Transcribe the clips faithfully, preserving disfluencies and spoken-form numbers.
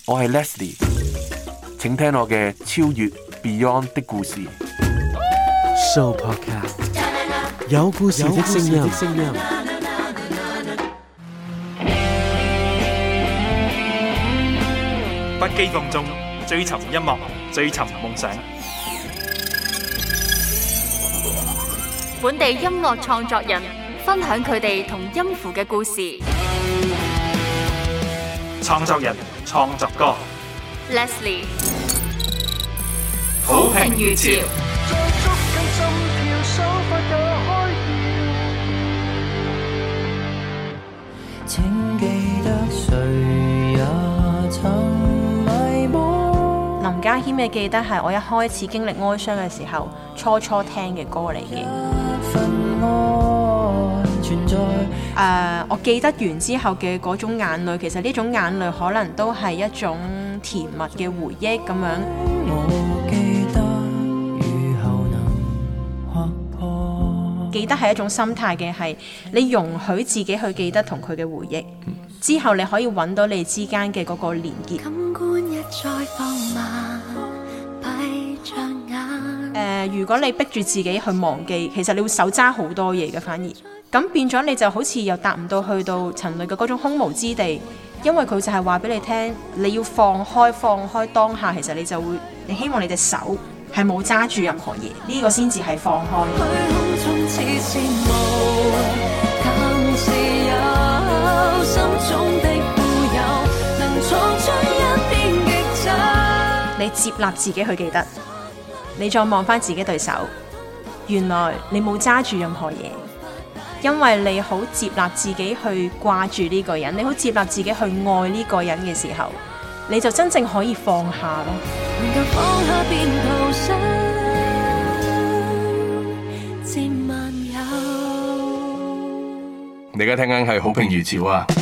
我係 Leslie， 請聽我嘅超越 Beyond 的故事。 Show Podcast 有故事的聲音。 不羈放縱，追尋音樂，追尋夢想。 本地音樂創作人分享佢哋同音符嘅故事。 創作人創作歌 Leslie 好評如潮。 請記得誰也曾迷惘。 林家謙嘅記得係我一開始經歷哀傷嘅時候，初初聽嘅歌嚟嘅。誒、uh, 我記得完之後嘅嗰種眼淚，其實呢種眼淚可能都係一種甜蜜嘅回憶咁樣。 我記得雨後能劃破。 記得係一種心態嘅，係你容許自己去記得同佢嘅回憶，之後你可以揾到你之間嘅嗰個連結。誒、呃，如果你逼住自己去忘記，其實你會手揸好多嘢嘅，反而咁變咗你就好似又達唔到去到陳蕾嘅嗰種空無之地，因為佢就係話俾你聽，你要放開放開當下，其實你就會，你希望你隻手係冇揸住任何嘢，呢、這個先至係放開。你接納自己去記得，你再望翻自己對手，原來你冇揸住任何嘢，因為你好接納自己去掛住呢個人，你好接納自己去愛呢個人嘅時候，你就真正可以放下咯。 你而家聽緊係好評如潮啊！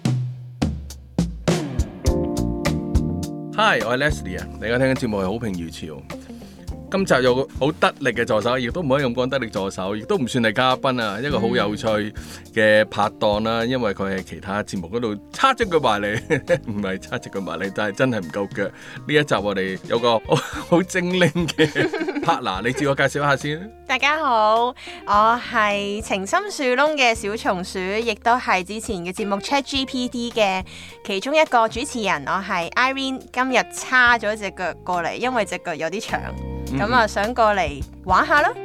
Hi， 我係 Leslie 啊！你而家聽緊節目係好評如潮。今集有個好得力嘅助手，亦都唔可以咁講得力助手，亦都唔算係嘉賓啊，一個好有趣嘅拍檔啦。因為佢係其他節目嗰度插咗句埋嚟，唔係插咗句埋嚟，但係真係唔夠腳。呢一集我哋有個好精靈嘅 partner， 你自我介紹一下先。 大家好，我係情深樹窿嘅小松鼠，亦都係之前嘅節目 ChatGPT 嘅其中一個主持人。我係 Irene， 今日叉咗隻腳過嚟，因為隻腳有啲長。咁啊，想過嚟玩下啦。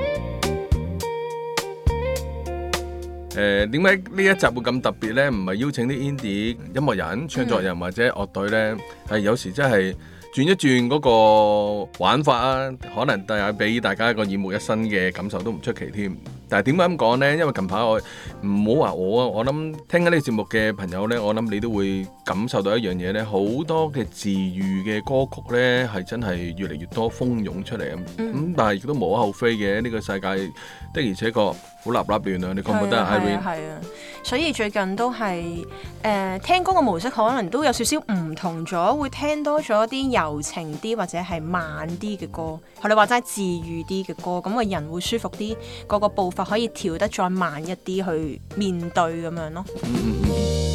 誒，點解呢一集會咁特別呢？唔係邀請啲 indie 音樂人、創作人或者樂隊呢，係、嗯、有時真係轉一轉嗰個玩法啊，可能帶俾大家一個耳目一新嘅感受都唔出奇添。但係點解咁講呢？因為近排我唔好話我啊，我諗聽緊呢個節目嘅朋友呢，我諗你都會感受到一樣嘢呢，好多嘅治癒嘅歌曲呢，係真係越嚟越多蜂擁出嚟咁、嗯嗯。但係亦都無可厚非嘅，呢、這個世界的而且確好立立亂啊！你覺唔覺得啊 Irene？ 係啊，所以最近都係誒、呃、聽歌嘅模式可能都有少少唔同咗，會聽多咗啲柔情啲或者係慢啲嘅歌，學你話齋治癒啲嘅歌，咁個人會舒服啲，個個步伐可以調得再慢一啲去面對咁樣咯。 嗯嗯嗯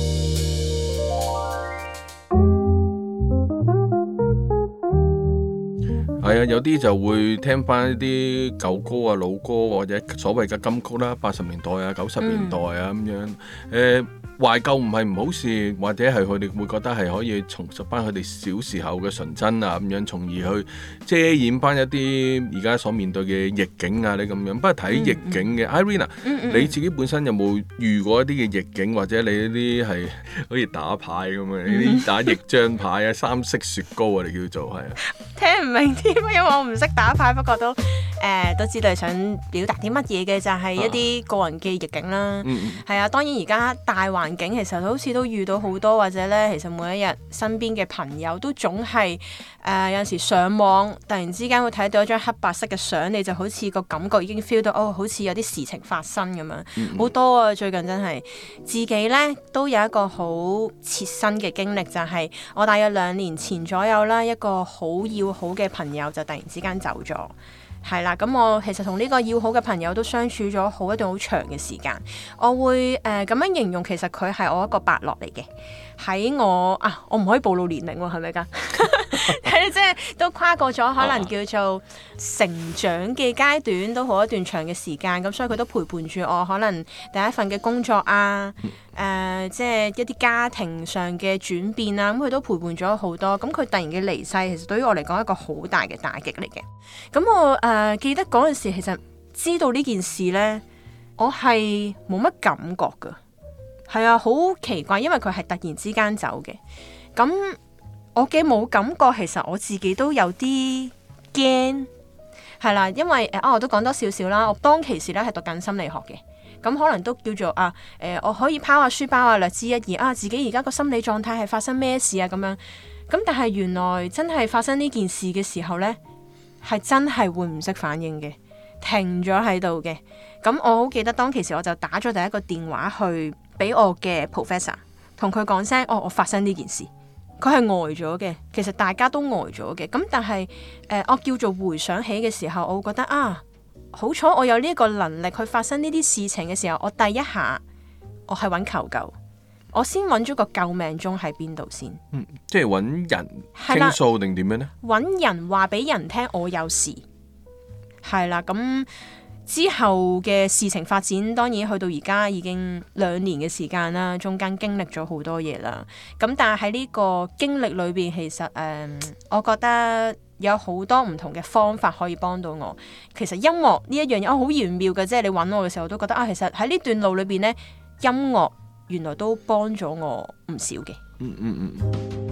係啊，有啲就會聽翻一啲舊歌啊、老歌或者所謂嘅金曲啦，八十年代啊、九十年代啊咁樣。誒、呃，懷舊唔係唔好事，或者係佢哋會覺得係可以重拾翻佢哋小時候嘅純真啊咁樣，從而去遮掩翻一啲而家所面對嘅逆境啊，你咁樣。不過睇逆境嘅 Irene，、嗯嗯、你自己本身有冇遇過一啲嘅逆境，或者你呢啲係好似打牌咁樣，呢啲打逆張牌啊、三色雪糕啊，你叫做係啊？ 聽唔明添，因為我唔識打牌，不過都誒、呃、都知道你想表達啲乜嘢嘅，就係、是、一啲個人嘅逆境啦。係、嗯、啊，當然而家大環境其實好似都遇到好多，或者咧，其實每一日身邊嘅朋友都總係誒、呃、有陣時上網突然之間會睇到一張黑白色嘅相，你就好似個感覺已經 feel 到哦，好似有啲事情發生咁樣，好、嗯、多啊！最近真係自己咧都有一個好切身嘅經歷，就係、是、我大約兩年前左右啦，一個好要好嘅朋友就突然之間走咗。 係啦，咁我其實同呢個要好嘅朋友都相處咗好一段好長嘅時間。我會誒咁、呃、樣形容，其實佢係我一個伯樂嚟嘅。喺我啊，我唔可以暴露年齡喎，係咪㗎？係即係都跨過咗可能叫做成長嘅階段，都好一段長嘅時間。咁所以佢都陪伴住我，可能第一份嘅工作啊，誒、呃、即係一啲家庭上嘅轉變啊，咁佢都陪伴咗好多。咁佢突然嘅離世，其實對於我嚟講係一個好大嘅打擊嚟嘅。咁我誒、呃、記得嗰陣時，其實知道呢件事呢，我係冇乜感覺㗎。係啊，好奇怪，因為佢係突然之間走嘅。咁我嘅冇感覺，其實我自己都有啲驚，係啦，因為誒啊，我都講多少少啦。我當其時咧係讀緊心理學嘅，咁可能都叫做啊誒、呃，我可以拋下書包啊，略知一二啊，自己而家個心理狀態係發生咩事啊咁樣。咁但係原來真係發生呢件事嘅時候呢，係真係會唔識反應嘅，停咗喺度嘅。咁我好記得當其時我就打咗第一個電話去俾我嘅 professor， 同佢講聲，哦，我發生呢件事，佢係呆咗嘅。其實大家都呆咗嘅。咁但係誒、呃，我叫做回想起嘅時候，我會覺得啊，好彩我有呢個能力去發生呢啲事情嘅時候，我第一下我係揾求救，我先揾咗個救命鐘喺邊度先。 嗯，即係揾人傾訴定點樣呢？ 揾人話俾人聽我有事，係啦咁。之後嘅事情發展，當然去到而家已經兩年嘅時間啦，中間經歷咗好多嘢啦。咁但係喺呢個經歷裏邊，其實誒、呃，我覺得有好多唔同嘅方法可以幫到我。其實音樂呢一樣嘢，我好玄妙嘅，即係你揾我嘅時候，都覺得啊，其實喺呢段路裏邊呢，音樂原來都幫咗我唔少嘅。 嗯嗯嗯。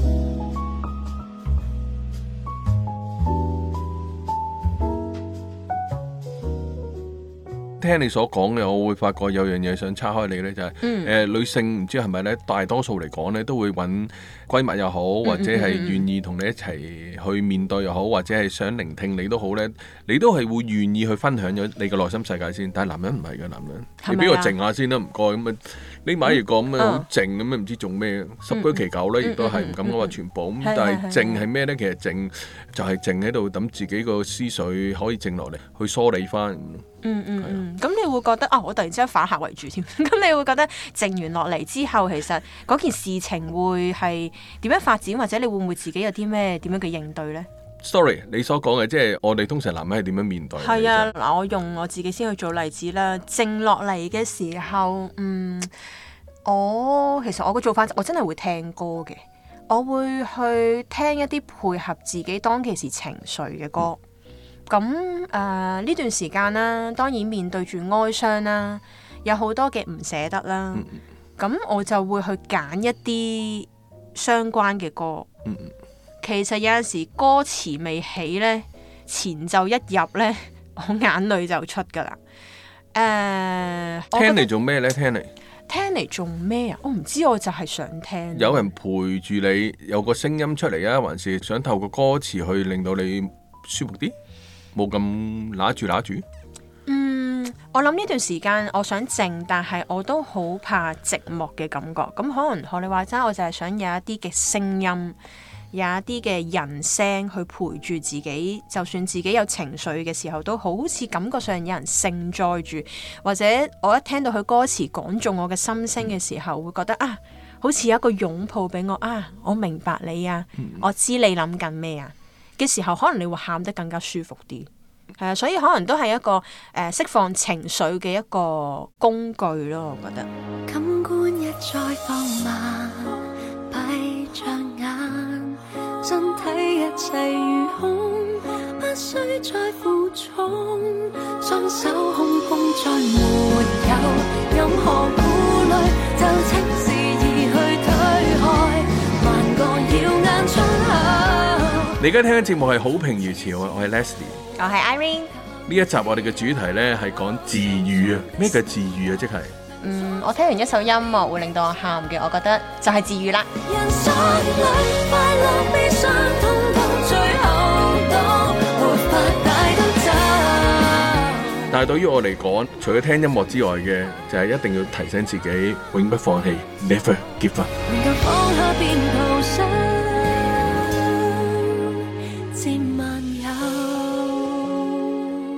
聽你所講嘅，我會發覺有樣嘢想岔開你呢，就係、是、誒、 嗯呃、女性唔知係咪呢？大多數嚟講呢，都會揾閨蜜又好，或者係願意同你一齊去面對又好，或者係想聆聽你都好呢，你都係會願意去分享咗你嘅內心世界先。但係男人唔係嘅，男人你俾我靜下先啦，唔該咁啊，匿埋一個咁啊好靜咁啊，唔知做咩，十居其九呢，亦都係唔敢講話全部。咁但係靜係咩呢？其實靜就係靜喺度等自己個思緒可以靜落嚟，去梳理翻。 嗯嗯嗯，咁你會覺得啊，我突然之間反客為主添，咁你會覺得靜完落嚟之後，其實嗰件事情會係點樣發展，或者你會唔會自己有啲咩點樣嘅應對呢？ Sorry， 你所講嘅即係我哋通常男人係點樣面對？ 係啊，嗱，我用我自己先去做例子啦。靜落嚟嘅時候，嗯，我其實我嘅做法，我真係會聽歌嘅，我會去聽一啲配合自己當其時情緒嘅歌。嗯咁誒呢段時間啦，當然面對住哀傷啦，有好多嘅唔捨得啦。咁、嗯、我就會去揀一啲相關嘅歌。嗯、其實有陣時歌詞未起呢，前奏一入呢，我眼淚就出㗎啦。誒、呃， 聽嚟做咩呢？聽嚟聽嚟做咩啊？我唔知，我就係想聽。 有人陪住你，有個聲音出嚟啊，還是想透過歌詞去令到你舒服啲？冇咁揦住揦住。 嗯，我諗呢段時間我想靜，但係我都好怕寂寞嘅感覺。咁可能學你話齋，我就係想有一啲嘅聲音，有一啲嘅人聲去陪住自己。就算自己有情緒嘅時候，都好似感覺上有人承載住，或者我一聽到佢歌詞講中我嘅心聲嘅時候，會覺得啊，好似有一個擁抱俾我啊，我明白你啊，我知你諗緊咩啊嘅時候，可能你會喊得更加舒服啲，係啊，所以可能都係一個誒釋放情緒嘅一個工具咯，我覺得。 感官一再放慢，閉着眼，身體一切如空，不需再負重，雙手空空再沒有任何顧慮，就請示意去推開萬個耀眼窗口。 你而家聽嘅節目係好評如潮啊！我係 Leslie， 我係 Irene。 呢一集我哋嘅主題呢係講治癒啊！咩叫治癒啊？即係嗯，我聽完一首音樂會令到我喊嘅，我覺得就係治癒啦。 人生裏快樂悲傷通通最後都沒法帶到走。 但係對於我嚟講，除咗聽音樂之外嘅，就係、是、一定要提醒自己永不放棄 ，Never give up。 能夠放下便逃生。漸漫遊。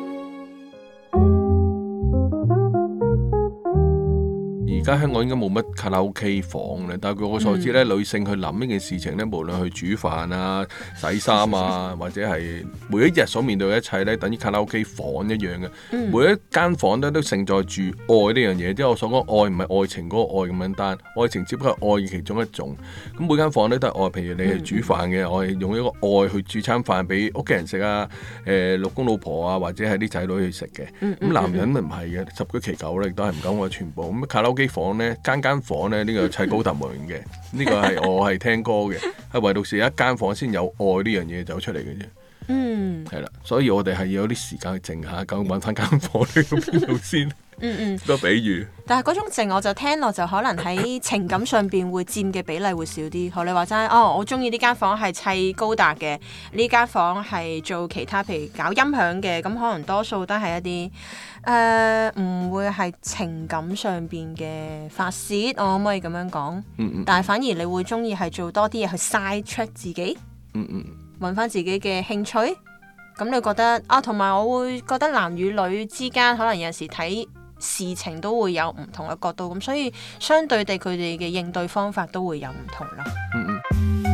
家香港應該冇乜卡拉 OK 房咧，但係據我所知咧，嗯、女性去諗呢件事情咧，無論去煮飯啊、洗衫啊，或者係每一日所面對嘅一切咧，等於卡拉 OK 房一樣嘅。嗯、每一間房咧都承載住愛呢樣嘢，即係我所講愛唔係愛情嗰個愛咁樣單，愛情只不過係愛嘅其中一種。咁每間房咧都係愛，譬如你係煮飯嘅，嗯、我係用一個愛去煮餐飯俾屋企人食啊，誒、呃、老公老婆啊，或者係啲仔女去食嘅。咁、嗯嗯、男人咪唔係嘅，十居其九咧，亦都係唔夠我全部。咁卡拉 OK 房咧，間間房咧呢、呢個砌高達模型嘅，呢個係我係聽歌嘅，係唯獨是一間房先有愛呢樣嘢走出嚟嘅啫。嗯，係啦，所以我哋係要有啲時間去靜下，究竟揾翻間房呢個邊度先。嗯嗯，個比喻。 但係嗰種靜，我就聽落就可能喺情感上邊會佔嘅比例會少啲。學你話齋，哦，我中意呢間房係砌高達嘅，呢間房係做其他，譬如搞音響嘅，咁可能多數都係一啲誒唔會係情感上邊嘅發泄，我可唔可以咁樣講？嗯嗯。但係反而你會中意係做多啲嘢去 side track 自己。嗯嗯。揾翻自己嘅興趣，咁你覺得啊？同埋我會覺得男與女之間可能有時睇事情都會有唔同嘅角度，咁所以相對地佢哋嘅應對方法都會有唔同啦。嗯嗯。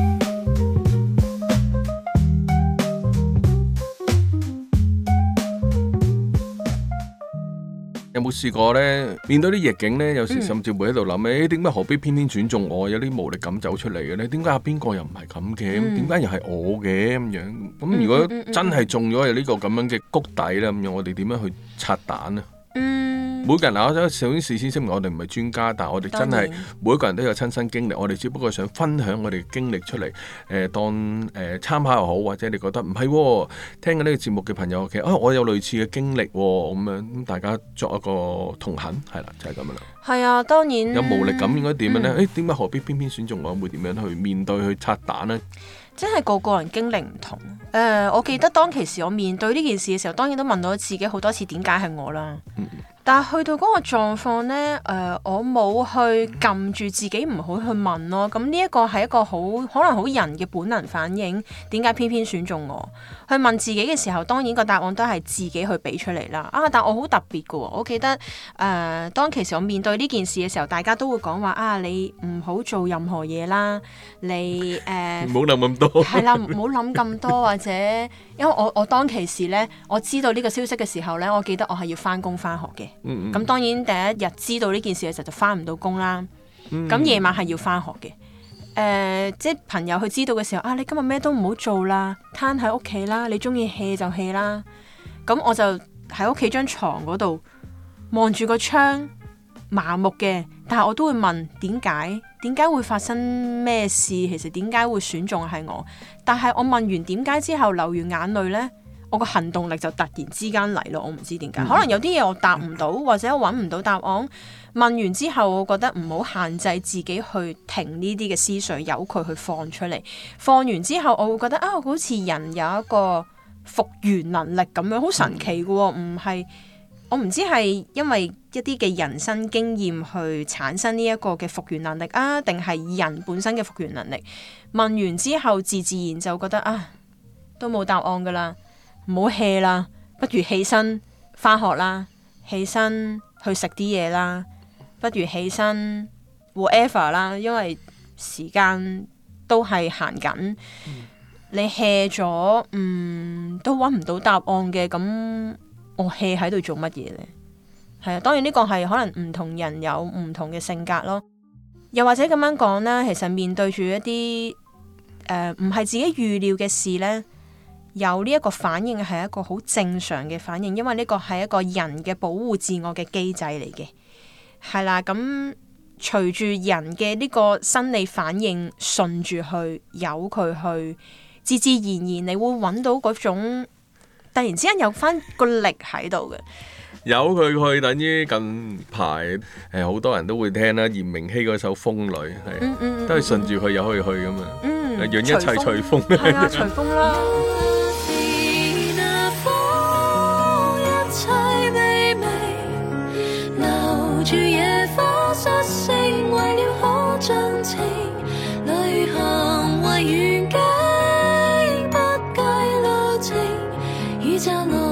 有冇試過咧？面對啲逆境咧，有時甚至會喺度諗咧，點解、嗯、何必偏偏選中我？有啲無力感走出嚟嘅咧？點解阿邊個又唔係咁嘅？點解、嗯、又係我嘅咁樣？咁如果真係中咗有呢個咁樣嘅谷底咧，咁樣我哋點樣去拆彈咧？嗯，每個人嗱，我想首先事先聲明，我哋唔係專家，但係我哋真係每一個人都有親身經歷，我哋只不過想分享我哋經歷出嚟，誒、呃、當誒、呃、參考又好，或者你覺得唔係、哦，聽緊呢個節目嘅朋友，其實啊我有類似嘅經歷喎、哦，咁樣咁大家作一個同行，係啦，就係咁樣啦。 係啊，當然有無力感應該點樣咧？誒點解何必偏偏選中我？會點樣去面對去拆彈呢？ 真係個個人經歷唔同。誒、呃，我記得當其時我面對呢件事嘅時候，當然都問到自己好多次點解係我啦。嗯、但係去到嗰個狀況呢，誒、呃，我冇去撳住自己唔好去問咯。咁呢一個係一個好可能好人嘅本能反應。點解偏偏選中我？去問自己嘅時候，當然個答案都係自己去俾出嚟啦。啊，但我好特別㗎喎。我記得誒、呃，當其時我面對呢件事嘅時候，大家都會講話啊，你唔好做任何嘢啦，你誒唔好諗咁多。係啦，唔好諗咁多，或者因為我我當其時咧，我知道呢個消息嘅時候咧，我記得我係要翻工翻學嘅。咁、嗯嗯、當然第一日知道呢件事嘅時候就翻唔到工啦。咁夜、嗯、晚係要翻學嘅。誒、呃，即係朋友去知道嘅時候，啊，你今日咩都唔好做啦，攤喺屋企啦，你中意 hea 就 hea 啦。咁我就喺屋企張床嗰度望住個窗，麻木嘅，但係我都會問點解？點解會發生咩事？其實點解會選中係我？但係我問完點解之後流完眼淚呢，我個行動力就突然之間嚟咯。我唔知點解，可能有啲嘢我答唔到，或者我揾唔到答案。問完之後，我覺得唔好限制自己去停呢啲嘅思緒，由佢去放出嚟。放完之後，我會覺得啊，好似人有一個復原能力咁樣，好神奇嘅喎，唔係。我唔知係因為一啲嘅人生經驗去產生呢一個嘅復原能力啊，定係人本身嘅復原能力？問完之後，自自然就覺得啊，都冇答案噶啦，唔好 hea 啦，不如起身返學啦，起身去食啲嘢啦，不如起身 whatever 啦，因為時間都係行緊，嗯、你 hea 咗，嗯，都揾唔到答案嘅咁。我 hea 喺度做乜嘢呢？係啊，當然呢個係可能唔同人有唔同嘅性格咯。又或者咁樣講啦，其實面對住一啲誒唔係自己預料嘅事呢，有呢一個反應係一個好正常嘅反應，因為呢個係一個人嘅保護自我嘅機制嚟嘅。係啦，咁隨住人嘅呢個生理反應順住去，由佢去，自自然然你會揾到嗰種。突然之間有翻個力喺度嘅， 有佢去等於近排誒好多人都會聽啦，嚴明熙嗰首《風裏》係，嗯嗯、都係順住佢又可以去咁嘛，嗯、讓一切隨風， 係啊，隨風啦。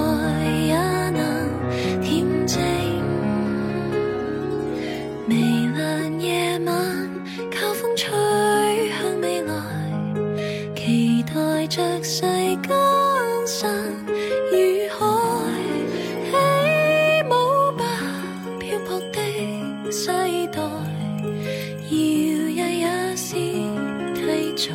未着世間山與海，起舞吧漂泊的世代，搖曳也是題材。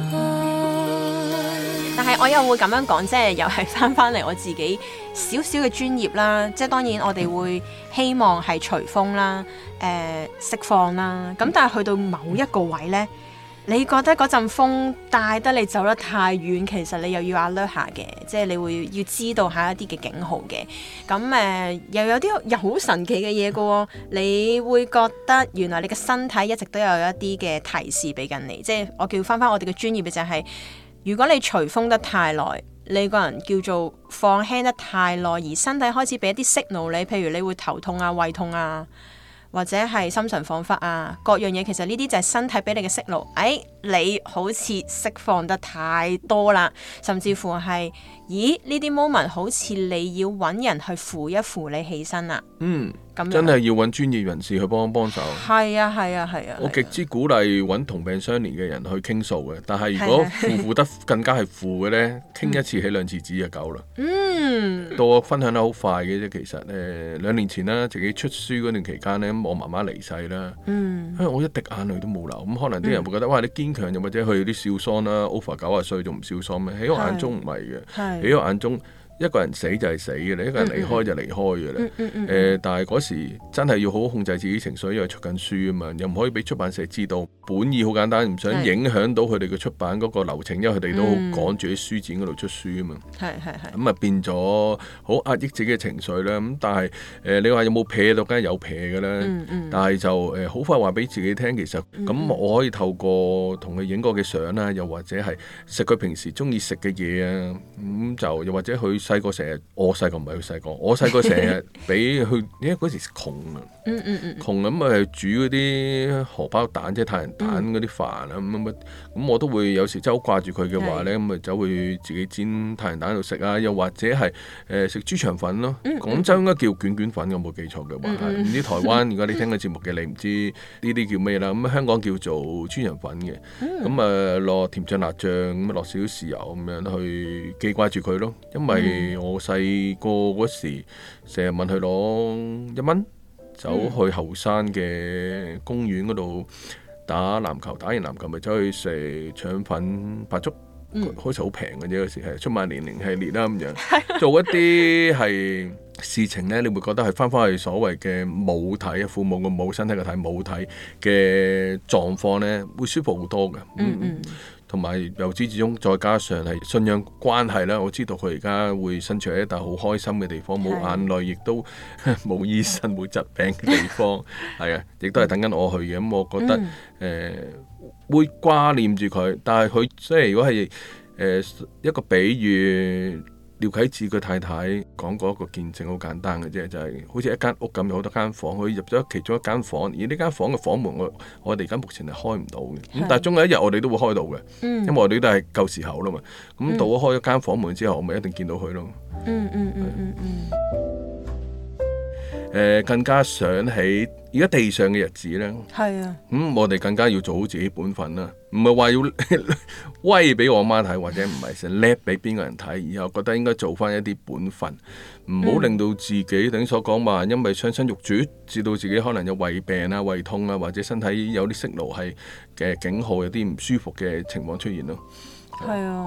但係我又會咁樣講，即係又係翻翻嚟我自己少少嘅專業啦。即係當然我哋會希望係隨風啦，誒、呃、釋放啦。咁但係去到某一個位呢，你覺得嗰陣風帶得你走得太遠，其實你又要 alert 下嘅，即係你會要知道下一啲嘅警號嘅。咁誒、呃、又有啲又好神奇嘅嘢嘅喎，你會覺得原來你嘅身體一直都有一啲嘅提示俾緊你。即係我叫翻翻我哋嘅專業嘅就係、是。如果你隨風得太耐，你個人叫做放輕得太耐，而身體開始俾一啲 signal你，譬如你會頭痛啊、胃痛啊，或者係心神恍惚啊，各樣嘢其實呢啲就係身體俾你嘅 signal。哎，你好似釋放得太多啦，甚至乎係，咦呢啲 moment 好似你要揾人去扶一扶你起身啦。嗯。 真係要揾專業人士去幫幫手。 係啊係啊係啊！ 我極之鼓勵揾同病相憐嘅人去傾訴嘅，但係如果負負得更加係負嘅呢，傾一次起兩次止就夠啦。嗯，到我分享得好快嘅啫，其實誒、呃、兩年前啦，自己出書嗰段期間呢，我媽媽離世啦。嗯，我一滴眼淚都冇流，咁可能啲人會覺得、嗯、哇你堅強，又或者佢啲少喪啦 ，over 九十歲仲唔少喪咩？喺我眼中唔係嘅，喺我眼中。一個人死就係死嘅啦，一個人離開就離開嘅啦。誒、嗯嗯呃，但係嗰時真係要好好控制自己情緒，因為出緊書啊嘛，又唔可以俾出版社知道。本意好簡單，唔想影響到佢哋嘅出版嗰個流程，因為佢哋都好趕住喺書展嗰度出書啊嘛。係係係。咁啊變咗好壓抑自己嘅情緒啦。咁但係誒、呃，你話有冇撇到？梗係有撇嘅啦。嗯嗯、但係就誒好、呃、快話俾自己聽，其實咁、嗯、我可以透過同佢影過嘅相啦，又或者係食佢平時中意食嘅嘢啊，咁、嗯、就又或者佢細個成日，我細個唔係佢細個，我細個成日俾佢，因為嗰時窮啊，嗯嗯嗯窮咁啊煮嗰啲荷包蛋即係太陽蛋嗰啲飯啊咁咁，咁我都會有時真係好掛住佢嘅話咧，咁咪走去自己煎太陽蛋喺度食啊，又或者係誒食豬腸粉咯，廣州應該叫卷卷粉，我冇記錯嘅話，唔知台灣如果你聽個節目嘅你唔知呢啲叫咩啦，咁香港叫做豬腸粉嘅，咁啊落甜醬辣醬咁落少少豉油咁樣去記掛住佢咯，因為我細個嗰時成日問佢攞一蚊，走去後山嘅公園嗰度打籃球，打完籃球咪走去食腸粉白粥，嗯、好似好平嘅啫，嗰時係出萬年齡系列啦咁樣，做一啲係事情咧，你會覺得係翻返去所謂嘅母體啊，父母個母身體個體母體嘅狀況咧，會舒服好多嘅。嗯嗯。同埋由始至終，再加上係信仰關係啦，我知道佢而家會身處喺一笪好開心嘅地方，冇眼淚，亦都冇醫生冇疾病嘅地方，係啊，亦都係等緊我去嘅。咁、嗯、我覺得誒、呃、會掛念住佢，但係佢即係如果係誒、呃、一個比喻。廖啟智佢太太講過一個見證，好簡單嘅啫，就係、是、好似一間屋咁，有好多間房，佢入咗其中一間房，而呢間房嘅房門我我哋而家目前係開唔到嘅，咁是但係終有一日我哋都會開到嘅，嗯、因為我哋都係夠時候啦嘛，咁到咗開咗間房門之後，我咪一定見到佢咯。嗯嗯嗯嗯嗯。誒、呃、更加想起而家地上嘅日子咧，係啊，咁、嗯、我哋更加要做好自己本分啦，唔係話要威俾我媽睇，或者唔係成叻俾邊個人睇，而係我覺得應該做翻一啲本分，唔好令到自己等於所講話，因為傷身欲絕，至到自己可能有胃病啊、胃痛啊，或者身體有啲息怒係嘅警號，有啲唔舒服嘅情況出現咯。係啊。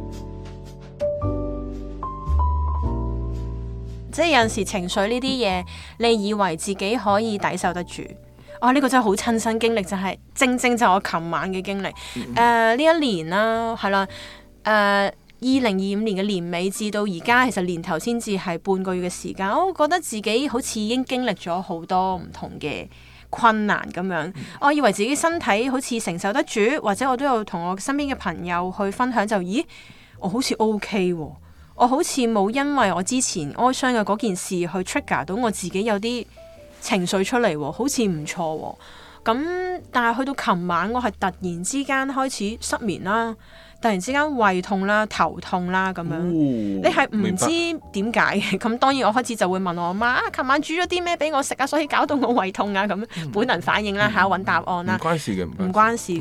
即係有陣時情緒呢啲嘢，你以為自己可以抵受得住，哦呢、呢個真係好親身經歷，就係、係、正正就係我琴晚嘅經歷。誒呢、嗯呃、一年啦，係啦，誒二零二五年嘅年尾至到而家，其實年頭先至係半個月嘅時間，我覺得自己好似已經經歷咗好多唔同嘅困難咁樣。嗯、我以為自己身體好似承受得住，或者我都有同我身邊嘅朋友去分享，就咦我好似 OK 喎。我好似冇因為我之前哀傷嘅嗰件事去 trigger 到我自己有啲情緒出嚟喎，好似唔錯喎。咁但係去到琴晚，我係突然之間開始失眠啦，突然之間胃痛啦、頭痛啦咁樣。哦、你係唔知點解嘅？咁當然我開始就會問我媽啊，琴晚煮咗啲咩俾我食啊，所以搞到我胃痛啊咁。嗯、本能反應啦嚇，揾答案啦。唔關事嘅，唔關事嘅。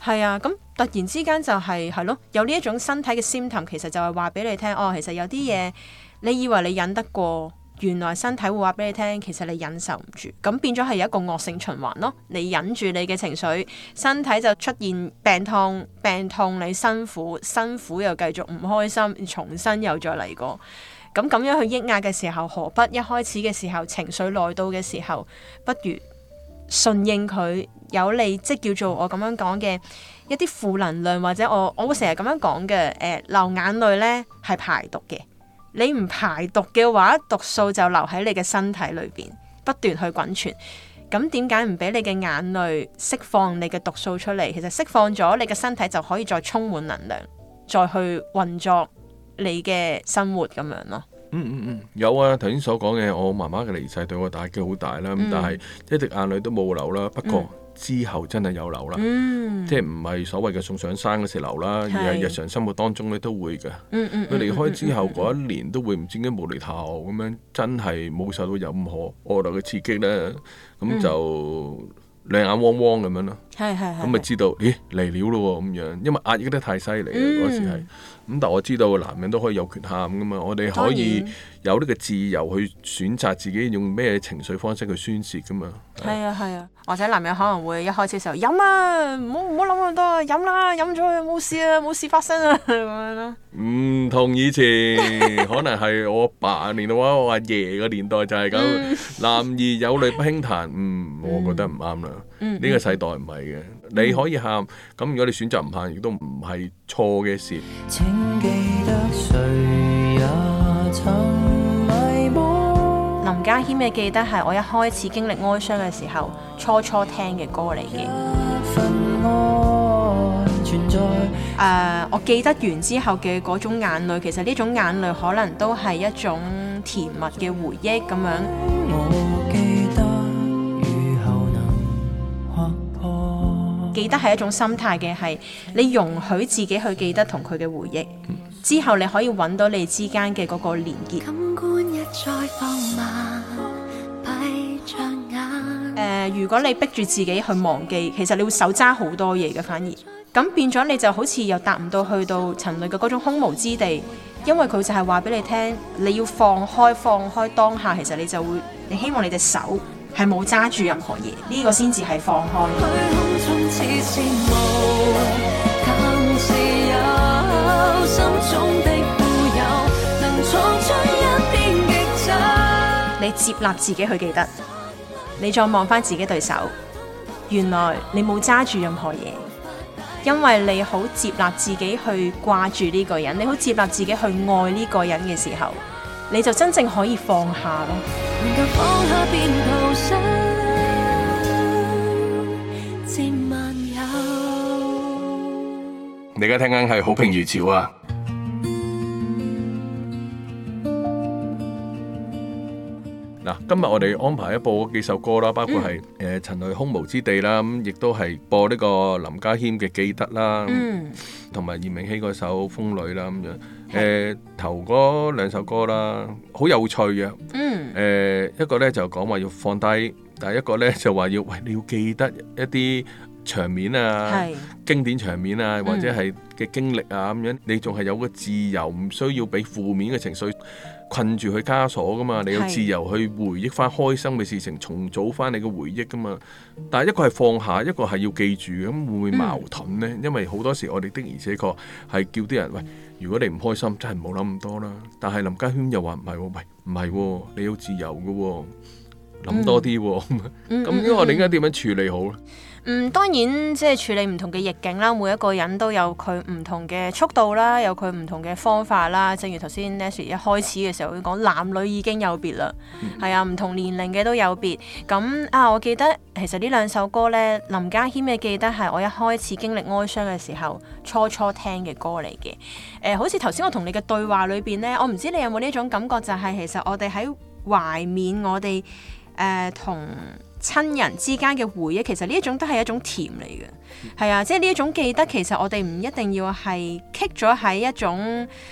係啊，咁突然之間就係係咯，有呢一種身體嘅 symptom，其實就係話俾你聽，哦，其實有啲嘢你以為你忍得過，原來身體會話俾你聽，其實你忍受唔住，咁變咗係一個惡性循環咯。你忍住你嘅情緒，身體就出現病痛，病痛你辛苦，辛苦又繼續唔開心，重新又再嚟過。咁咁樣去抑壓嘅時候，何不一開始嘅時候情緒來到嘅時候，不如順應佢，有利即叫做我咁樣講嘅一啲負能量，或者我我會成日咁樣講嘅，誒、呃、流眼淚呢係排毒嘅。你唔排毒嘅話，毒素就留喺你嘅身體裏邊，不斷去滾存。咁點解唔俾你嘅眼淚釋放你嘅毒素出嚟？其實釋放咗，你嘅身體就可以再充滿能量，再去運作你嘅生活咁樣咯。 嗯嗯嗯，有啊，頭先所講嘅，我媽媽嘅離世對我打擊好大啦。咁、嗯、但係一滴眼淚都冇流啦。不過、嗯、之後真係有流啦，嗯、即係唔係所謂嘅送上山嗰時流啦，是而係日常生活當中咧都會嘅。佢、嗯嗯嗯、離開之後嗰一年都會唔知點解無厘頭咁樣，真係冇受到任何外來嘅刺激咧，咁就兩眼汪汪咁樣咯。係係咁咪知道，咦嚟了咯咁樣，因為壓抑得太犀利啦嗰時係。咁但我知道男人都可以有權喊噶嘛，我哋可以有呢個自由去選擇自己用咩情緒方式去宣泄噶嘛。係啊係啊，或者男人可能會一開始嘅時候飲啊，唔好唔好諗咁多啊，飲啦飲咗冇事啊，冇事發生啊咁樣咯。唔同以前，可能係我爸年代話我阿爺個年代就係咁，嗯、男兒有淚不輕彈，嗯，我覺得唔啱啦。呢、嗯、個世代唔係嘅，你可以喊，咁如果你選擇唔喊，亦都唔係錯嘅事。請記得誰也曾迷惘。林家謙嘅記得係我一開始經歷哀傷嘅時候，初初聽嘅歌嚟嘅。誒、uh, 我記得完之後嘅嗰種眼淚，其實呢種眼淚可能都係一種甜蜜嘅回憶咁樣。我記得雨後能劃破。記得係一種心態嘅，係你容許自己去記得同佢嘅回憶，之後你可以揾到你之間嘅嗰個連結。感官一再放慢，閉着眼。誒，如果你逼住自己去忘記，其實你會手揸好多嘢嘅，反而。咁變咗你就好似又達唔到去到陳蕾嘅嗰種空無之地，因為佢就係話俾你聽，你要放開放開當下，其實你就會，你希望你隻手係冇揸住任何嘢，呢、這個先至係放開。你接納自己去記得，你再望翻自己對手，原來你冇揸住任何嘢。因為你好接納自己去掛住呢個人，你好接納自己去愛呢個人嘅時候，你就真正可以放下咯。能夠放下便逃生，漸漫遊。你而家聽緊係好評如潮啊！嗱，今日我哋安排一播幾首歌啦，包括係誒陳蕾《空無之地》啦，咁亦都係播呢個林家謙嘅《記得》啦，同埋炎明熹嗰首《風女》啦，咁樣誒頭嗰兩首歌啦，好有趣嘅。嗯，誒一個咧就講話要放低，但係一個咧就話要喂你要記得一啲場面啊，經典場面啊，或者係嘅經歷啊，咁樣你仲係有個自由，唔需要俾負面嘅情緒困住佢枷鎖噶嘛，你有自由去回憶翻開心嘅事情，重組翻你嘅回憶噶嘛。但係一個係放下，一個係要記住，咁會唔會矛盾呢？嗯、因為好多時我哋的而且確係叫啲人喂，如果你唔開心，真係唔好諗咁多啦。但係林家謙又話唔係喎，喂唔係喎，你有自由噶喎、哦，諗多啲喎、哦。咁呢個我哋應該點樣處理好咧？ 嗯，當然即係處理唔同嘅逆境啦，每一個人都有佢唔同嘅速度啦，有佢唔同嘅方法啦。正如頭先 Nancy 一開始嘅時候講，男女已經有別啦，係、嗯、啊，唔同年齡嘅都有別。咁啊，我記得其實呢兩首歌呢，林家謙嘅記得係我一開始經歷哀傷嘅時候初初聽嘅歌嚟嘅。誒、呃，好似頭先我同你嘅對話裏邊呢，我唔知你有冇呢種感覺，就係、是、其實我哋喺懷緬我哋誒同親人之間嘅回憶，其實呢一種都係一種甜嚟嘅，係、嗯、啊，即係呢一種記得，其實我哋唔一定要係棘咗喺一種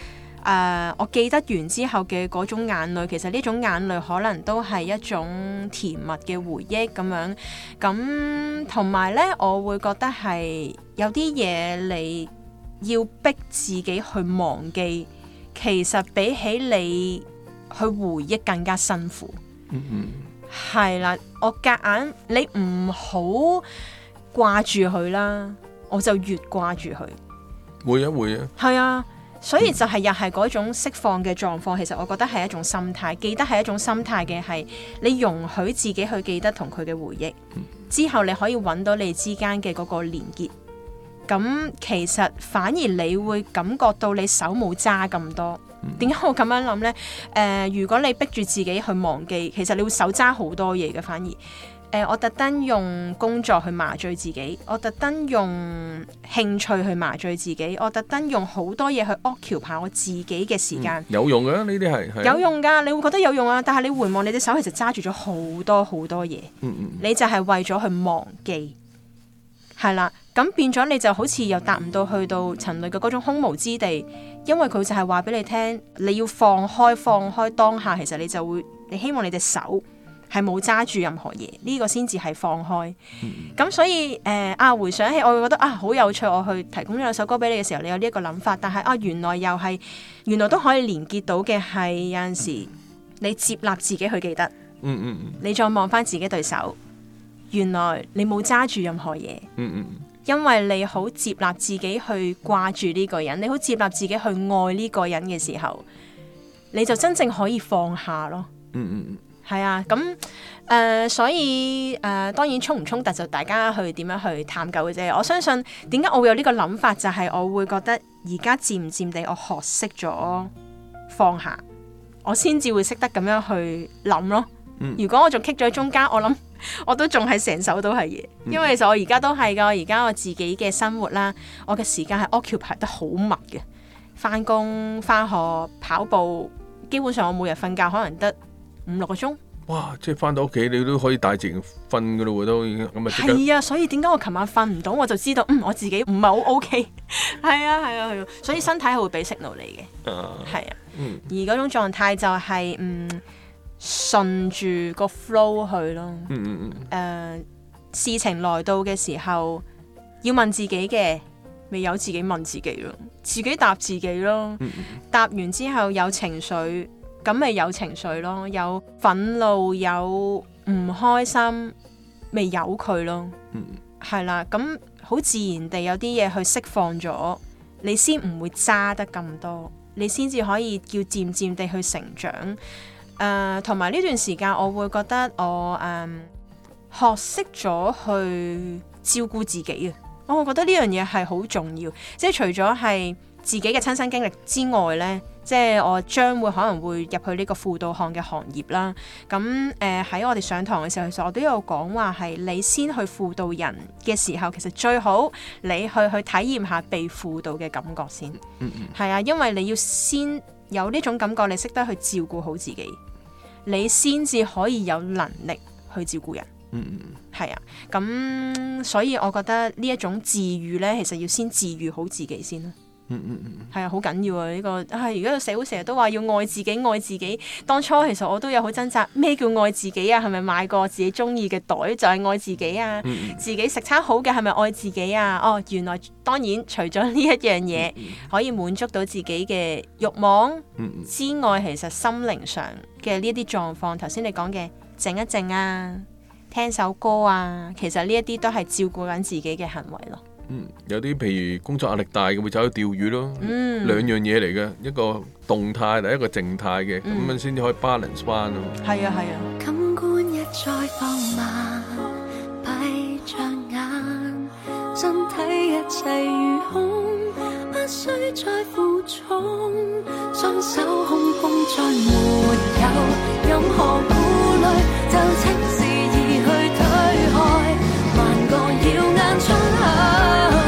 呃，我記得完之後嘅嗰種眼淚，其實呢種眼淚可能都係一種甜蜜嘅回憶咁樣。咁同埋呢，我會覺得係有啲嘢你要逼自己去忘記，其實比起你去回憶更加辛苦。嗯嗯，係啦，我夾硬你唔好掛住佢啦，我就越掛住佢。 會啊會啊， 係啊。所以就係又係嗰種釋放嘅狀況，其實我覺得係一種心態，記得係一種心態嘅係你容許自己去記得同佢嘅回憶，之後你可以揾到你之間嘅嗰個連結。咁其實反而你會感覺到你手冇揸咁多。點解我咁樣諗呢？誒、呃，如果你逼住自己去忘記，其實你會手揸好多嘢嘅。反而誒、呃，我特登用工作去麻醉自己，我特登用興趣去麻醉自己，我特登用好多嘢去 occupy 我自己嘅時間、嗯。有用嘅呢啲係有用㗎，你會覺得有用啊！但係你回望你隻手，其實揸住咗好多好多嘢。嗯嗯，你就係為咗去忘記，係啦。咁變咗你就好似又達唔到去到陳蕾嘅嗰種空無之地，因為佢就係話俾你聽，你要放開放開當下，其實你就會你希望你隻手係冇揸住任何嘢，呢、這個先至係放開。咁、嗯、所以誒、呃、啊回想起，我會覺得啊好有趣。我去提供咗兩首歌俾你嘅時候，你有呢一個諗法，但係啊原來又係原來都可以連結到嘅係有陣時你接納自己去記得。嗯嗯嗯，你再望翻自己對手，原來你冇揸住任何嘢。嗯嗯，因為你好接納自己去掛住呢個人，你好接納自己去愛呢個人嘅時候，你就真正可以放下咯。嗯嗯嗯。係啊，咁誒、呃，所以誒、呃，當然衝唔衝突就大家去點樣去探究嘅啫。我相信點解我會有呢個諗法，就係我會覺得而家漸漸地我學識咗放下，我先至會識得咁樣去諗咯。嗯、如果我仲棘咗喺中間，我諗我都仲係成手都係嘢，因為其實我而家都係噶，而家我自己嘅生活啦，我嘅時間係 occupy 得好密嘅，翻工、翻學、跑步，基本上我每日瞓覺可能得五六個鐘。 哇！即係翻到屋企你都可以大自然瞓噶咯喎，都已經咁啊！ 係啊，所以點解我琴晚瞓唔到，我就知道嗯我自己唔係好 OK。係啊係啊係啊，所以身體係會俾 signal 你嘅。係啊，嗯、而嗰種狀態就係、是、嗯順住個 flow 去咯。嗯嗯嗯。誒、呃，事情來到嘅時候要問自己嘅，未有自己問自己咯，自己答自己咯。嗯嗯，答完之後有情緒。咁咪有情緒咯，有憤怒，有唔開心，咪由佢咯。嗯，係啦，咁好自然地有啲嘢去釋放咗，你先唔會揸得咁多，你先至可以叫漸漸地去成長。誒、呃，同埋呢段時間，我會覺得我誒、嗯、學識咗去照顧自己啊。我覺得呢樣嘢係好重要，即係除咗係自己嘅親身經歷之外呢，即係我將會可能會入去呢個輔導項嘅行業啦。咁誒喺我哋上堂嘅時候，其實我都有講話係你先去輔導人嘅時候，其實最好你去去體驗下被輔導嘅感覺先。嗯嗯，係啊，因為你要先有呢種感覺，你識得去照顧好自己，你先至可以有能力去照顧人。嗯嗯，係啊，咁所以我覺得呢一種治癒呢，其實要先治癒好自己先啦。嗯嗯嗯，係啊，好緊要啊呢、這個啊！而家個社會成日都話要愛自己，愛自己。當初其實我都有好掙扎，咩叫愛自己啊？係咪買個自己中意嘅袋就係愛自己啊？嗯嗯，自己食餐好嘅係咪愛自己啊？哦，原來當然除咗呢一樣嘢、嗯嗯、可以滿足到自己嘅慾望之外，其實心靈上嘅呢啲狀況，頭先你講嘅靜一靜啊，聽首歌啊，其實呢一啲都係照顧緊自己嘅行為咯。 嗯，有啲譬如工作壓力大嘅會走去釣魚咯，嗯、兩樣嘢嚟嘅，一個動態，一個靜態嘅，咁、嗯、樣先至可以 balance 翻咯。係啊係啊。 感官一再放慢，閉着眼，身體一切如空，不需再負重，雙手空空再沒有任何顧慮，就請示意去推開，萬個耀眼窗口。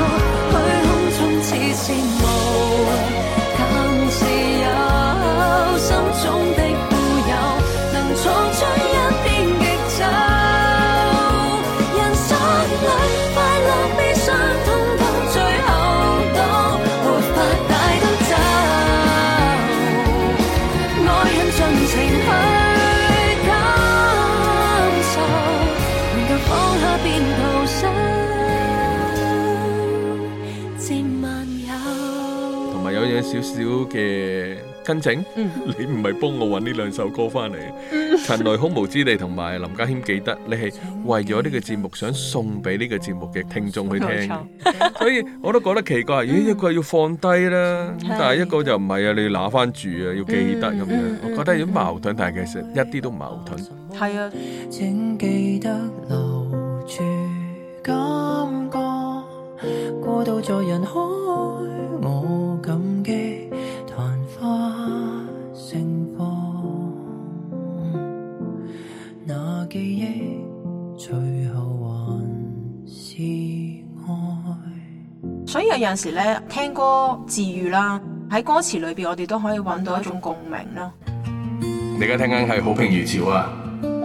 羨慕，更是有心中的富有，能創出一片極奏。人生裏快樂悲傷，通通最後都沒法帶得走。 係有嘢少少嘅更正， 嗯、 你唔係幫我揾呢兩首歌翻嚟。陳雷空無之地同埋林家謙記得，你係為咗呢個節目想送俾呢個節目嘅聽眾去聽，所以我都覺得奇怪。咦，一個要放低啦，但係一個就唔係啊，你要拿翻住啊，要記得咁樣。嗯嗯嗯、我覺得有啲矛盾，但係其實一啲都唔矛盾。 係啊， 請記得留住感覺，過到在人海，我感激曇花盛放，那記憶最後還是愛。 所以有陣時咧，聽歌治癒啦，喺歌詞裏邊我哋都可以揾到一種共鳴啦。 你而家聽緊係好評如潮啊！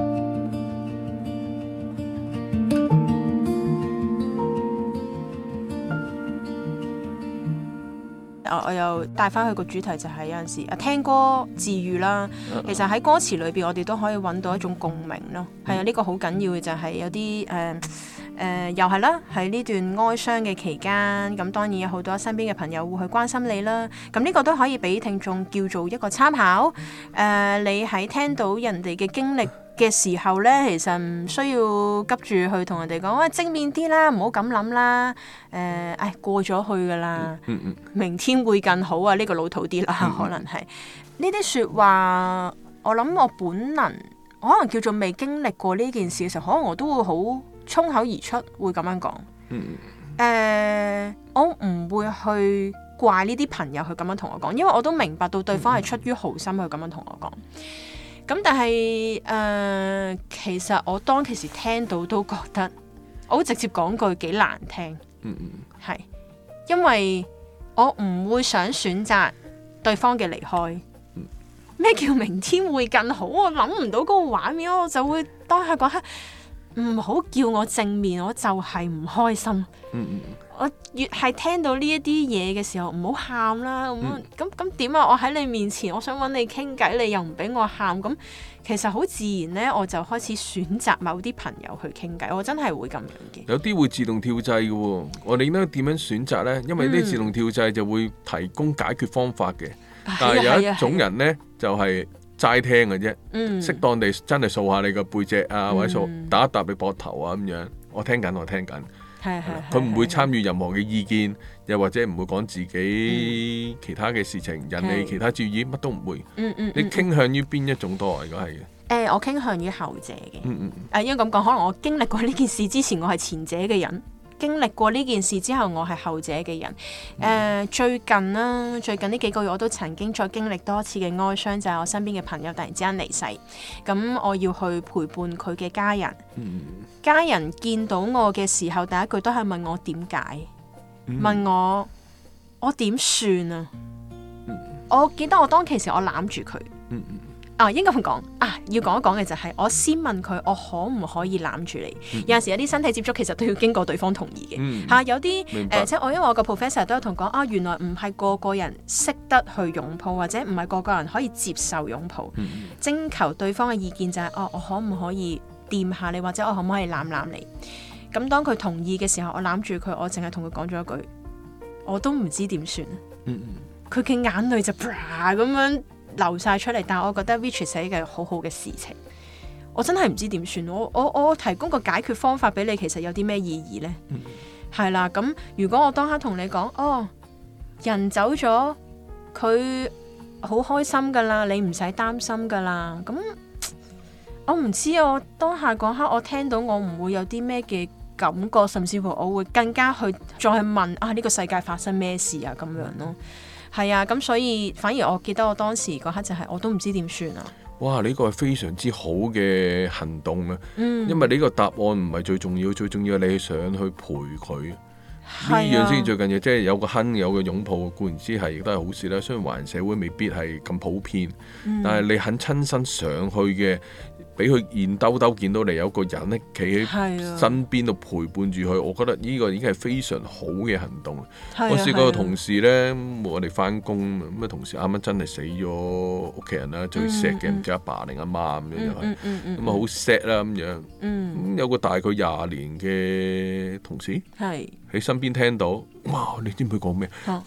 我我又帶翻去個主題就係有陣時啊，聽歌治癒啦。其實喺歌詞裏邊，我哋都可以揾到一種共鳴咯。係啊，呢個好緊要嘅就係有啲誒誒，又係啦，喺呢段哀傷嘅期間，咁當然有好多身邊嘅朋友會去關心你啦。咁呢個都可以俾聽眾叫做一個參考。誒、呃，你喺聽到人哋嘅經歷嘅時候呢，其實唔需要急住去同人哋講，喂，正面啲啦，唔好咁諗啦。誒、呃，唉，過咗去噶啦， 嗯嗯、 明天會更好啊！呢、這個老土啲啦，嗯、可能係呢啲説話，我諗我本能可能叫做未經歷過呢件事嘅時候，可能我都會好衝口而出，會咁樣講。誒、 嗯呃，我唔會去怪呢啲朋友去咁樣同我講，因為我都明白到對方係出於好心去咁樣同我講。咁但係誒、呃，其實我當其時聽到都覺得，我好直接講句幾難聽， 嗯嗯， 係因為我唔會想選擇對方嘅離開。咩叫明天會更好？我諗唔到嗰個畫面，我就會當下嗰刻唔好叫我正面，我就係唔開心。 嗯嗯。 我越係聽到呢一啲嘢嘅時候，唔好喊啦，咁咁咁點啊？我喺你面前，我想揾你傾偈，你又唔俾我喊，咁其實好自然呢，我就開始選擇某啲朋友去傾偈。我真係會咁樣嘅。 有啲會自動跳掣嘅喎，我哋應該點樣選擇呢？因為呢自動跳掣就會提供解決方法嘅，嗯、但係有一種人呢，就係齋聽嘅啫，嗯、適當地真係掃下你個背脊啊，或者掃打一打你膊頭啊咁樣，我聽緊，我聽緊。係係，佢唔會參與任何嘅意見，又或者唔會講自己其他嘅事情，引你其他注意，乜都唔會。嗯嗯，你傾向於邊一種多啊？如果係嘅，誒，我傾向於後者嘅。嗯嗯，誒，應該咁講，可能我經歷過呢件事之前，我係前者嘅人。經歷過呢件事之後，我係後者嘅人。誒、呃，最近啦，最近呢幾個月我都曾經再經歷多次嘅哀傷，就係、是、我身邊嘅朋友突然之間離世。咁我要去陪伴佢嘅家人。嗯、家人見到我嘅時候，第一句都係問我點解，嗯、問我我點算啊？嗯、我記得我當其時我攬住佢。嗯啊，應該咁講啊，要講一講嘅就係我先問佢，我可唔可以攬住你？嗯、有陣時有啲身體接觸其實都要經過對方同意嘅嚇、嗯啊。有啲誒、呃，即係我因為我個 professor 都有同講啊，原來唔係個個人識得去擁抱，或者唔係個個人可以接受擁抱。嗯、徵求對方嘅意見就係、是、哦、啊，我可唔可以掂下你，或者我可唔可以攬攬你？咁當佢同意嘅時候，我攬住佢，我淨係同佢講咗一句，我都唔知點算。佢嘅、嗯、眼淚就啪咁樣流晒出嚟，但係我覺得 Richie 寫嘅好好嘅事情，我真係唔知點算。我我我提供個解決方法俾你，其實有啲咩意義呢？係、嗯、啦，咁如果我當刻同你講，哦，人走咗，佢好開心噶啦，你唔使擔心噶啦。咁我唔知，我當下嗰刻我聽到，我唔會有啲咩嘅感覺，甚至乎我會更加去再去問啊，呢個世界發生咩事啊咁樣咯。係啊，咁所以反而我記得我當時嗰刻就係我都唔知點算啊！哇，呢個係非常之好嘅行動啊！嗯，因為呢個答案唔係最重要，最重要係你上去陪佢呢樣先最緊要，即係有個哼，有個擁抱，固然之係亦都係好事啦。雖然華人社會未必係咁普遍，嗯、但係你肯親身上去嘅。俾佢現兜兜見到你有個人咧，企喺身邊度陪伴住佢，啊、我覺得呢個已經係非常好嘅行動。啊、我試過個同事咧，啊、我哋翻工咁啊，同事啱啱真係死咗屋企人啦，最錫嘅唔知阿爸定阿媽咁樣就係，咁啊好 sad 啦咁樣。咁有個大概廿年嘅同事喺身邊聽到，哇！你知唔知佢講咩？跟住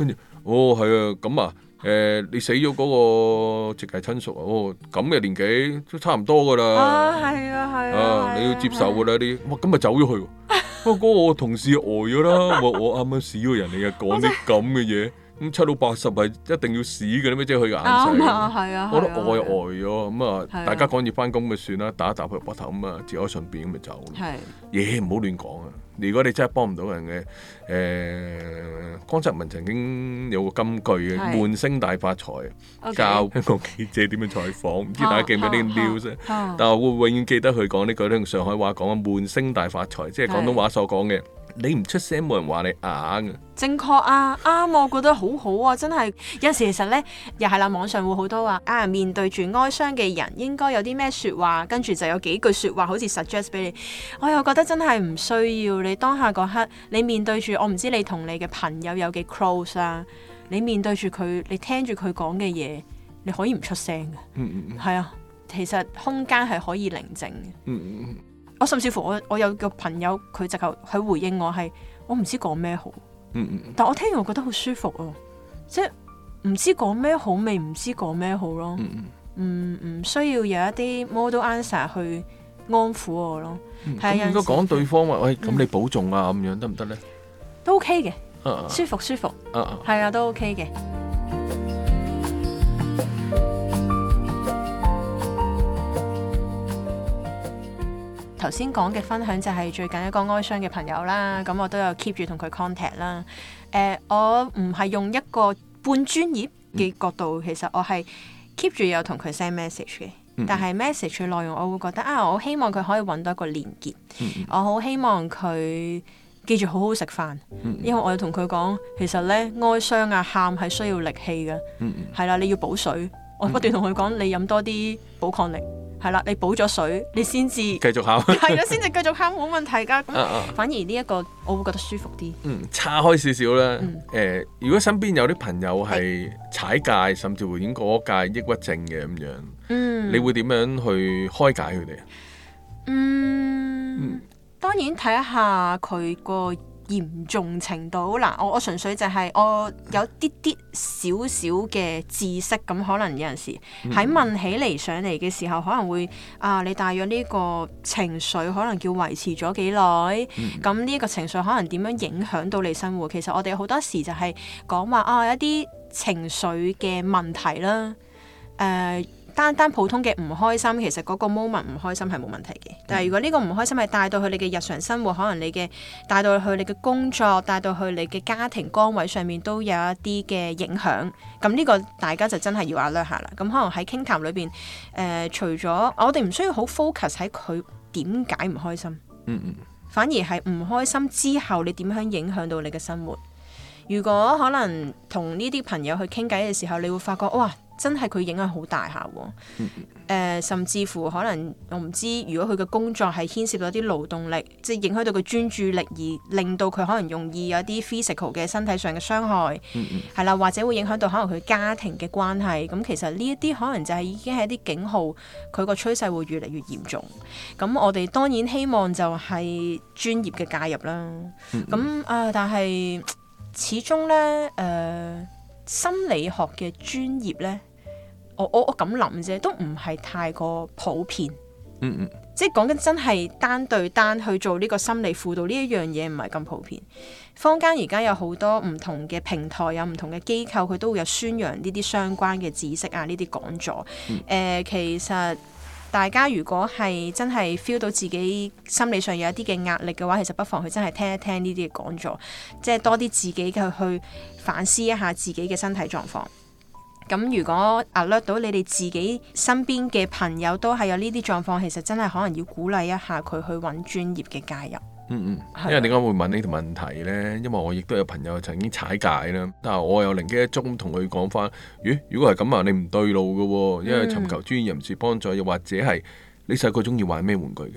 哦係啊，咁啊。誒、呃，你死咗嗰個直系親屬哦，咁嘅年紀都差唔多噶啦。 啊，係啊，係啊， 啊，你要接受噶啦啲，哇，咁咪走咗去喎。不過嗰個同事呆咗啦，我我啱啱死咗人嚟嘅，講啲咁嘅嘢，咁七到八十係一定要死嘅咩？即係佢嘅眼世。 啱啊，係啊， 我覺得呆呆咗，咁啊， 啊大家趕住翻工咪算啦，打一打佢膊頭咁啊，節哀順變咁咪走。 係嘢唔好亂講啊！如果你真係幫唔到人嘅，誒、呃，江澤民曾經有個金句嘅，悶聲大發財， Okay. 教香港記者點樣採訪，唔知大家記唔記得呢個 news？ 啊、 但係我會永遠記得佢講呢句，用上海話講嘅悶聲大發財，即係廣東話所講嘅，你唔出聲冇人話你硬嘅。 正確啊，啱啊，我覺得好好啊，真係有陣時其實咧，又係啦，網上會好多話啊，面對住哀傷嘅人應該有啲咩説話，跟住就有幾句説話好似 suggest 俾你，我又覺得真係唔需要。你當下嗰刻，你面對住我唔知你同你嘅朋友有幾 close 啊，你面對住佢，你聽住佢講嘅嘢，你可以唔出聲嘅， 嗯嗯， 係啊，其實空間係可以寧靜嘅。 嗯嗯， 我甚至乎我我有個朋友，佢直頭佢回應我係，我唔知講咩好。 嗯嗯， 但我聽完我覺得好舒服啊，即係唔知講咩好，咪唔知講咩好咯。 嗯嗯，唔唔需要有一啲 model answer 去安撫我咯。係啊， 咁如果講對方話，喂，咁你保重啊，咁樣得唔得咧？ 都 OK 嘅， 啊舒服舒服， 啊啊， 係啊，都 OK 嘅。頭先講嘅分享就係最近一個哀傷嘅朋友啦，咁我都有 keep 住同佢 contact 啦。誒、呃，我唔係用一個半專業嘅角度，嗯、其實我係 keep 住有同佢 send message 嘅，嗯、但係 message 嘅內容我會覺得啊，我希望佢可以揾到一個連結，嗯、我好希望佢記住好好食飯，嗯、因為我有同佢講，其實咧哀傷啊、喊係需要力氣嘅，係啦、嗯，你要補水，我不斷同佢講，你飲多啲補抗力。係啦，你補咗水，你先至繼續喊， 係啦，先至繼續喊冇問題㗎。咁反而呢一個我會覺得舒服啲。 嗯，岔開少少啦。誒、 嗯呃，如果身邊有啲朋友係踩界，甚至乎已經過界抑鬱症嘅咁樣，嗯，你會點樣去開解佢哋啊？嗯，嗯當然睇下佢個嚴重程度嗱，我我純粹就係我有啲啲少少嘅知識，咁可能有陣時喺問起嚟上嚟嘅時候，可能會啊，你大約呢個情緒可能叫維持咗幾耐，咁呢一個情緒可能點樣影響到你生活？其實我哋好多時就係講話啊，有一啲情緒嘅問題啦，誒、呃。單單普通嘅唔開心，其實嗰個 moment 唔開心係冇問題嘅。但係如果呢個唔開心係帶到去你嘅日常生活，可能你嘅帶到去你嘅工作，帶到去你嘅家庭崗位上面都有一啲嘅影響。咁呢個大家就真係要 alert 下啦。咁可能喺傾談裏邊，誒、呃、除咗我哋唔需要好 focus 喺佢點解唔開心，嗯嗯，反而係唔開心之後你點樣影響到你嘅生活。如果可能同呢啲朋友去傾偈嘅時候，你會發覺哇！真係佢影響好大下喎，嗯呃，甚至乎可能我唔知，如果佢嘅工作係牽涉到啲勞動力，即係影響到佢專注力，而令到佢可能容易有啲 physical 嘅身體上嘅傷害，係啦，嗯嗯，或者會影響到可能佢家庭嘅關係。咁其實呢一啲可能就係已經係一啲警號，佢個趨勢會越嚟越嚴重。咁我哋當然希望就係專業嘅介入啦。咁，嗯嗯，啊，但係始終呢，誒，呃，心理學嘅專業呢。我我我咁諗啫，都唔係太過普遍。嗯嗯，即係講緊真係單對單去做呢個心理輔導呢一樣嘢，唔係咁普遍。坊間而家有好多唔同嘅平台，有唔同嘅機構，佢都會有宣揚呢啲相關嘅知識啊，呢啲講座。誒、嗯呃，其實大家如果係真係 feel 到自己心理上有一啲嘅壓力嘅話，其實不妨去真係聽一聽呢啲嘅講座，即係多啲自己嘅去反思一下自己嘅身體狀況。咁如果 alert 到你哋自己身邊嘅朋友都係有呢啲狀況，其實真係可能要鼓勵一下佢去揾專業嘅介入。嗯嗯， 因為點解會問呢條問題呢？因為我亦都有朋友曾經踩界啦，但係我又靈機一觸同佢講翻，咦？如果係咁啊，你唔對路嘅喎，因為尋求專業人士幫助，又或者係你細個中意玩咩玩具嘅？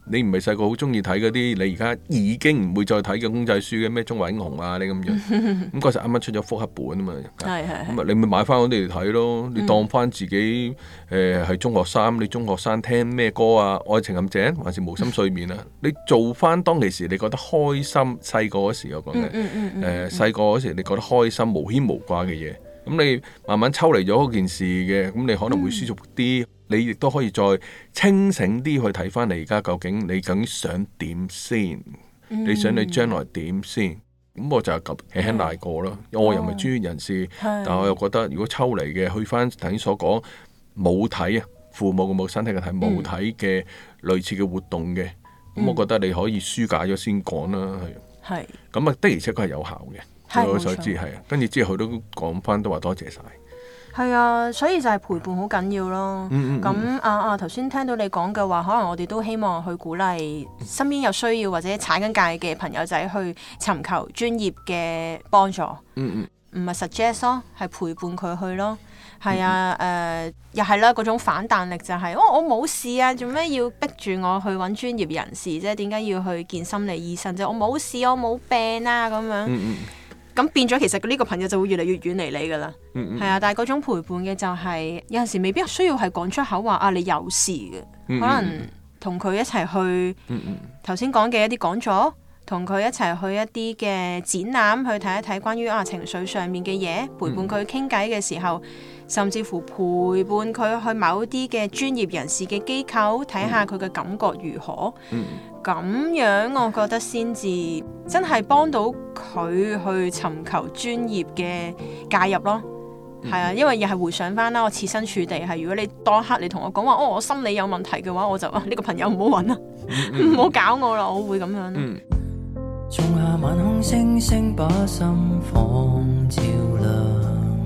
你唔係細個好中意睇嗰啲，你而家已經唔會再睇嘅公仔書嘅咩中華英雄啊，你咁樣。咁嗰時啱啱出咗複刻本啊嘛。 係係。 咁啊，你咪買翻嗰啲嚟睇咯。你當翻自己誒係中學生，你中學生聽咩歌啊？愛情陷阱還是無心睡眠啊？你做翻當其時你覺得開心，細個嗰時我講嘅誒細個嗰時你覺得開心無牽無掛嘅嘢。咁你慢慢抽離咗嗰件事嘅，咁你可能會舒服啲。你亦都可以再清醒啲去睇翻你而家究竟你究竟想點先？嗯、你想你將來點先？咁我就係咁輕輕大過咯。哦、我又唔係專業人士，哦、但我又覺得如果抽離嘅，去翻頭先所講冇睇啊，父母嘅冇身體嘅睇冇睇嘅類似嘅活動嘅，咁、嗯、我覺得你可以疏解咗先講啦。係。係。咁啊的而且確係有效嘅，據我所知係啊。跟住之後佢都講翻都話多謝晒。 係啊，所以就係陪伴好緊要咯。咁啊啊，頭先聽到你講嘅話，可能我哋都希望去鼓勵身邊有需要或者踩緊界嘅朋友仔去尋求專業嘅幫助。嗯嗯，唔係 suggest 咯，係陪伴佢去咯。係啊，誒、呃，又係啦，嗰種反彈力就係、是，哦，我冇事啊，做咩要逼住我去揾專業人士啫？點解要去見心理醫生啫？我冇事，我冇病啊，咁樣。嗯嗯。咁變咗，其實呢個朋友就會越嚟越遠離你噶啦，係、嗯嗯、啊。但係嗰種陪伴嘅就係、是、有陣時未必需要係講出口話啊，你有事嘅，嗯嗯、可能同佢一齊去頭先講嘅一啲講座，同佢一齊去一啲嘅展覽，去睇一睇關於啊情緒上面嘅嘢，陪伴佢傾偈嘅時候，甚至乎陪伴佢去某啲嘅專業人士嘅機構睇下佢嘅感覺如何。嗯咁樣我覺得先至真係幫到佢去尋求專業嘅介入咯，係、嗯、啊，因為又係回想翻啦，我設身處地係，如果你當刻你同我講話，哦，我心理有問題嘅話，我就啊呢、呢個朋友唔好揾啦，唔好、嗯、搞我啦，我會咁樣咯。 仲夏晚空星星把心房照亮，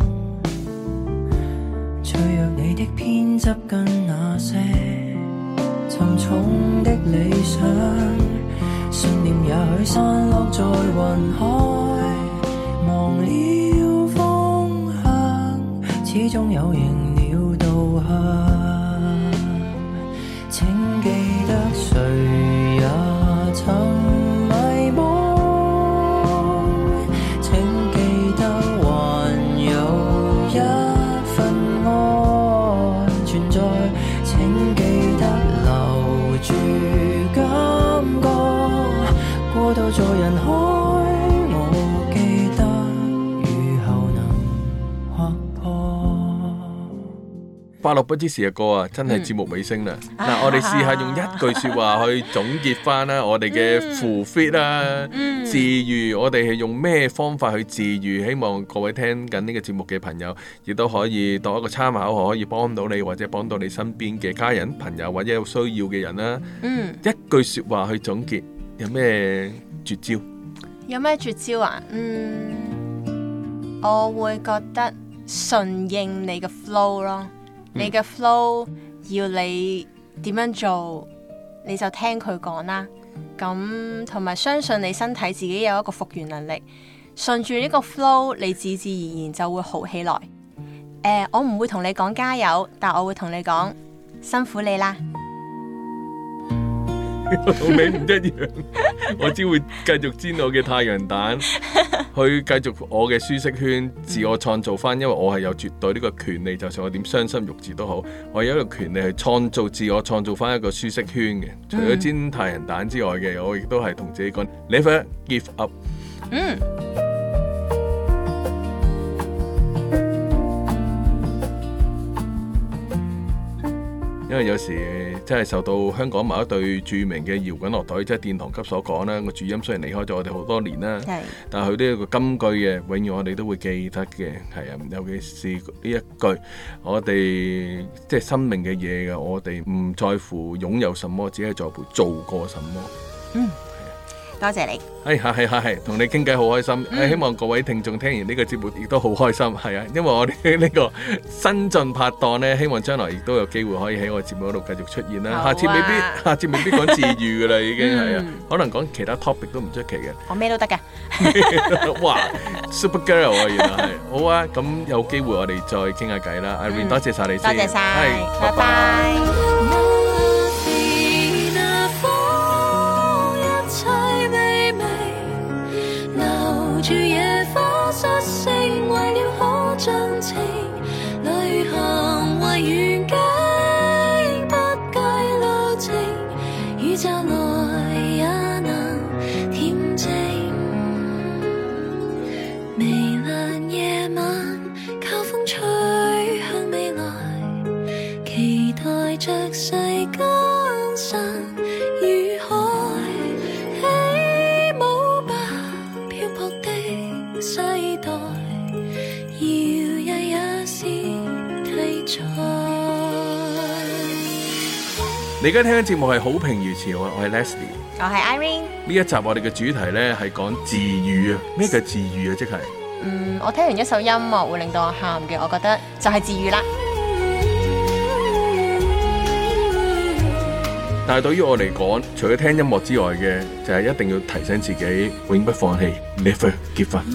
脆弱你的偏執跟那些沉重的理想，信念也許散落在雲海，忘了方向，始終有仍了導向。請記得誰也曾迷惘，請記得還有一份愛存在，請記得住感覺，過渡在人海，我記得雨後能劃破。 快樂不知時日過啊，真係節目尾聲啦。嗱、嗯，我哋試下用一句説話去總結翻啦，我哋嘅扶 fit 啦，嗯、治癒，我哋係用咩方法去治癒？希望各位聽緊呢個節目嘅朋友，亦都可以當一個參考，可以幫到你或者幫到你身邊嘅家人、朋友或者有需要嘅人啦。嗯，一句説話去總結，有咩絕招？ 有咩絕招啊？嗯，我會覺得順應你嘅 flow 咯。你嘅 flow 要你點樣做，你就聽佢講啦。咁同埋相信你身體自己有一個復原能力，順住呢個 flow，你自自然然就會好起來。誒、呃，我唔會同你講加油，但我會同你講辛苦你啦。 同你唔一樣，我只會繼續煎我嘅太陽蛋，去繼續我嘅舒適圈，自我創造翻。因為我係有絕對呢個權利，就算我點傷心欲絕都好，我有一個權利去創造自我，創造翻一個舒適圈嘅。除咗煎太陽蛋之外嘅，我亦都係同自己講 never give up。嗯。因為有時真係受到香港某一隊著名嘅搖滾樂隊，即係殿堂級所講啦，個主音雖然離開咗我哋好多年啦，是但係佢都有個金句嘅，永遠我哋都會記得嘅，係啊，尤其是呢一句，我哋即係生命嘅嘢嘅，我哋唔在乎擁有什麼，只係在乎做過什麼。嗯。 多謝你， 係係係係，同你傾偈好開心，嗯、希望各位聽眾聽完呢個節目亦都好開心，係啊，因為我哋呢個新晉拍檔呢，希望將來亦都有機會可以喺我節目嗰度繼續出現啦。啊、下次未必，下次未必講治癒噶啦，已經係啊，可能講其他 topic 都唔出奇嘅。 我咩都得嘅。 哇 ，Super Girl 啊，原來係好啊，咁有機會我哋再傾下偈啦。Irene，多謝晒你先， 多謝晒， 拜拜。 失性，為了可盡情旅行為願景，不計路程，宇宙內也能恬靜。微涼夜晚，靠風吹向未來，期待着世間山與海，起舞吧漂泊的世代，搖曳也是題材。 你而家聽緊節目係好評如潮啊！我係 Leslie， 我係 Irene。 呢一集我哋嘅主題呢係講治癒啊！咩叫治癒啊？即係嗯，我聽完一首音樂會令到我喊嘅，我覺得就係治癒啦。 但係對於我嚟講，除咗聽音樂之外嘅，就係一定要提醒自己永不放棄 ，never give up。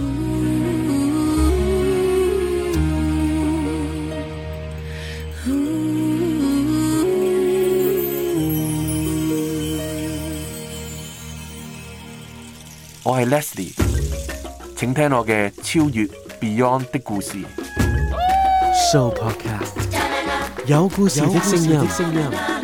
我係 Leslie，請聽我嘅超越 Beyond 的故事。 Sooo Podcast 有故事的聲音。